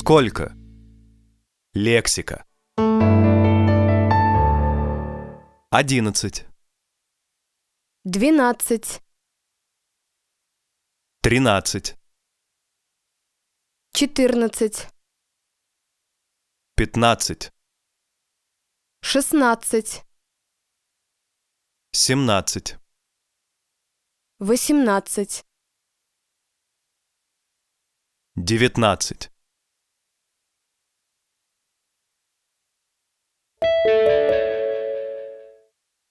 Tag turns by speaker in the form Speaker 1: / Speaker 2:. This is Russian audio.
Speaker 1: Сколько? Лексика. 11,
Speaker 2: 12,
Speaker 1: 13,
Speaker 2: 14,
Speaker 1: 15,
Speaker 2: 16,
Speaker 1: 17,
Speaker 2: 18,
Speaker 1: 19.